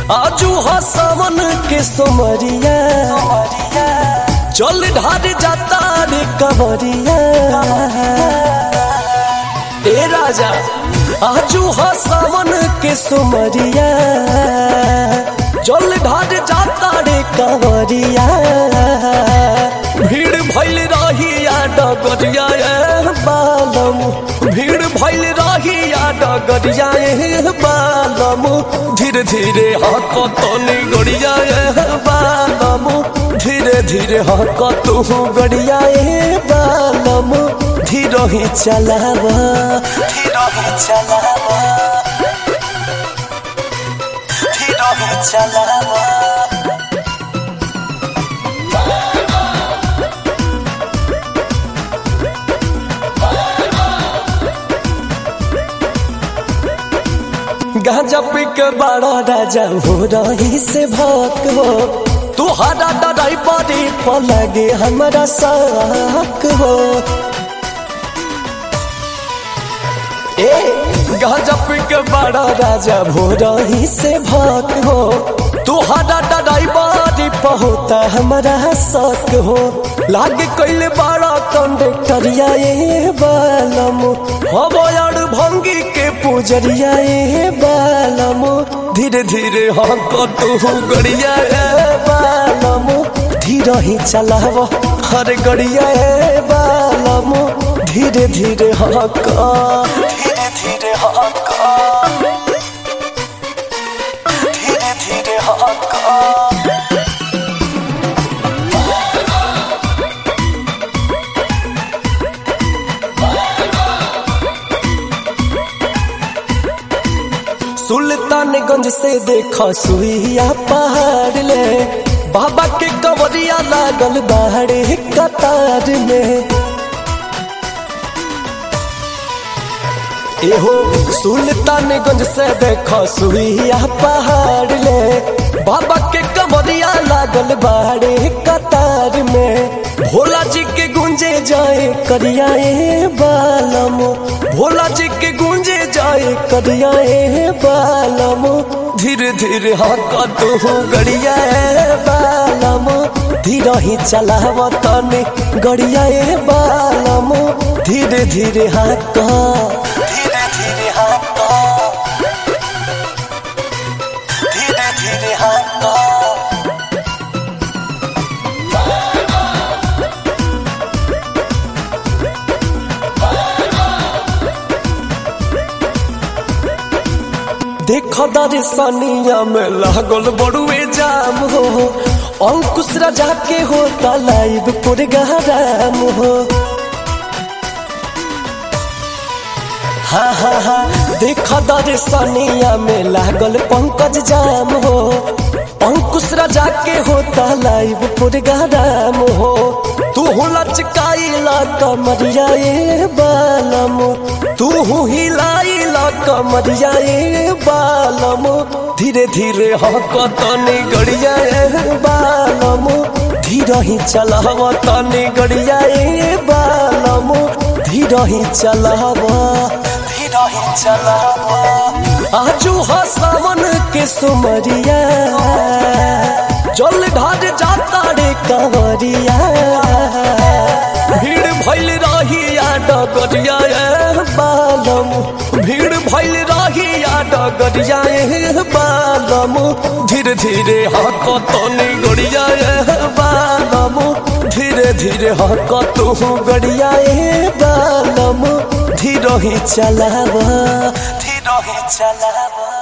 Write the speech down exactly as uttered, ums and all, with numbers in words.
आजू हसवन के सोमरिया चल ढार जाता रे कवरिया। ए राजा आजू हसवन के सोमरिया चल ढार जाता रे कवरिया। भीड़ भइल रहिया डगरिया बालम, भीड़ भइल रहिया डगरिया बालम। धीरे धीरे हकतनी गड़िया बालम, धीरे धीरे हकतू गड़िया बालम। धीरे ही चलावा, धीरे ही चलावा, धीरे ही चलावा। गांजा पी के बड़ा राजा हो रही से भक्त हो, तुहरा डराई बड़ी पलगे हमारा साक हो। ए गांजा पी के बड़ा राजा हो रही से भक्त हो, तुहरा डराई बड़ी पहुता हमारा साक हो। लागे कैले बड़ा कंडक्टरिया ये बालम, हो यार भंगी के पुजरिया ये बालम। धीरे धीरे हक तू गड़िया बालम, धीरे ही चलाव हर गड़िया बालम। धीरे धीरे हक, धीरे धीरे हक, धीरे धीरे हक। सुल्तानगंज से देखा सुइया पहाड़ ले, बाबा के कवरिया लागल बाहरे कतार में। एहो सुल्तानगंज से देखा सुइया पहाड़ ले, बाबा के कवरिया लागल बाहरे कतार में। भोला जी के गुंजे जाए करिया बालम, भोला जी के गुंजे जाए करिया बालम। धीरे धीरे हक तू गड़िया बालम, धीरे ही चलाव तनी गड़िया बालम। धीरे धीरे हक, धीरे धीरे हक, धीरे धीरे हक। देखो दर्शनिया में लागल बड़ुए जाम हो, अंकुश राजा के होता लाइव प्रोग्राम हो। हाँ हाँ हाँ देखो दर्शनिया में लागल पंकज जाम हो, अंकुश राजा के होता लाइव प्रोग्राम हो। तू लचकाइला कमरिया बालम, तू हिलाइला कमरिया बालम। धीरे धीरे हक तनी गड़िया बालम, धीरे ही चलाव तनी गड़िया बालम। धीरे ही चलाव, धीरे ही चलाव। आजू हसवन के सुमरिया जल ढार जाता रे कंवरिया। भीड़ भइल रहिया डगरिया बालम, भीड़ भइल रहिया डगरिया बालम। धीरे धीरे हक तनी गड़िया बालम, धीरे धीरे हक तू गड़िया बालम। धीरे ही चलावा, धीरे ही चलावा।